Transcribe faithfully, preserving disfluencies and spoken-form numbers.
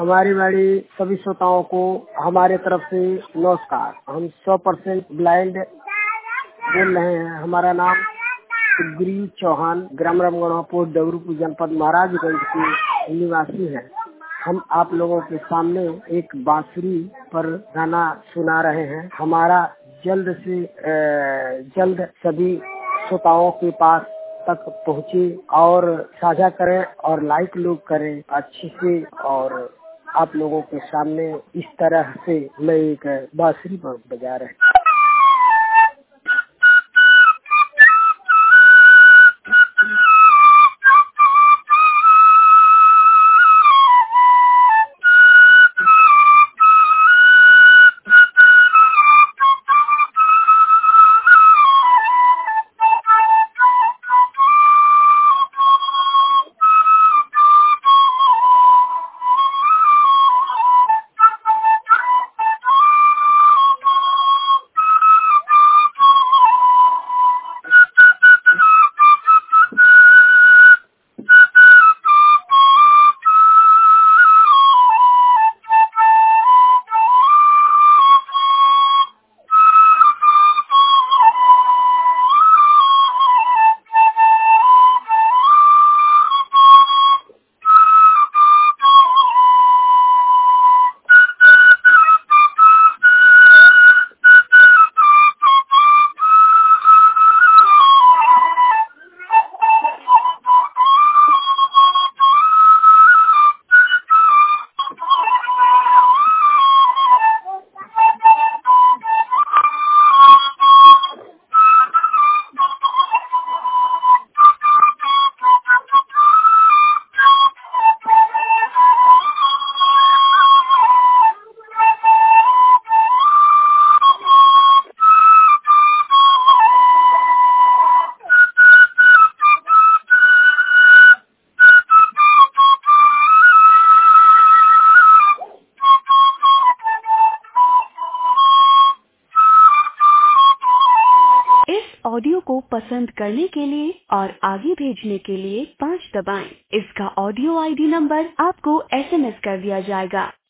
हमारी वाली सभी श्रोताओं को हमारे तरफ से नमस्कार। हम सौ परसेंट ब्लाइंड बोल रहे हैं। हमारा नाम सुग्रीव चौहान, ग्राम रामगढ़ पोस्ट डबरूपुर जनपद महाराजगंज के निवासी हैं। हम आप लोगों के सामने एक बांसुरी पर गाना सुना रहे हैं। हमारा जल्द से जल्द सभी श्रोताओं के पास तक पहुँचे और साझा करें और लाइक लोग करें अच्छे से। और आप लोगों के सामने इस तरह से मैं एक बांसुरी पर बजा रहे हैं। ऑडियो को पसंद करने के लिए और आगे भेजने के लिए पाँच दबाएं। इसका ऑडियो आईडी नंबर आपको एसएमएस कर दिया जाएगा।